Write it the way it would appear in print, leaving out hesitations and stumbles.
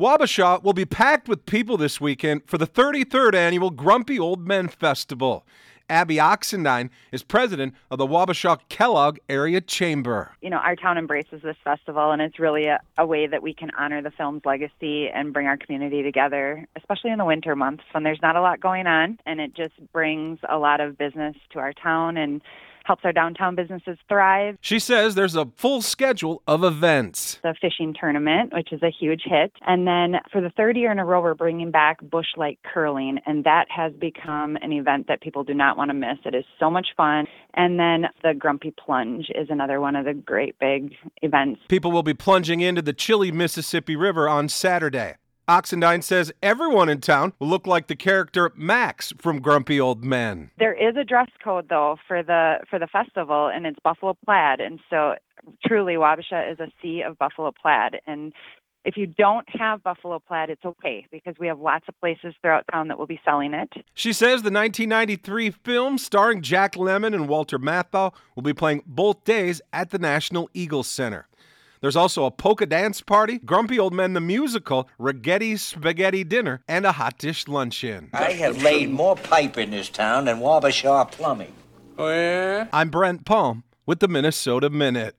Wabasha will be packed with people this weekend for the 33rd annual Grumpy Old Men Festival. Abby Oxendine is president of the Wabasha Kellogg Area Chamber. You know, our town embraces this festival, and it's really a way that we can honor the film's legacy and bring our community together, especially in the winter months when there's not a lot going on, and it just brings a lot of business to our town and helps our downtown businesses thrive. She says there's a full schedule of events. The fishing tournament, which is a huge hit. And then for the third year in a row, we're bringing back Busch Light Curling, and that has become an event that people do not want to miss. It is so much fun. And then the Grumpy Plunge is another one of the great big events. People will be plunging into the chilly Mississippi River on Saturday. Oxendine says everyone in town will look like the character Max from Grumpy Old Men. There is a dress code, though, for the festival, and it's buffalo plaid. And so truly, Wabasha is a sea of buffalo plaid. And if you don't have buffalo plaid, it's okay, because we have lots of places throughout town that will be selling it. She says the 1993 film starring Jack Lemmon and Walter Matthau will be playing both days at the National Eagle Center. There's also a polka dance party, Grumpy Old Men the Musical, Rigetti Spaghetti Dinner, and a hot dish luncheon. I have laid more pipe in this town than Wabasha Plumbing. Oh, yeah? I'm Brent Palm with the Minnesota Minute.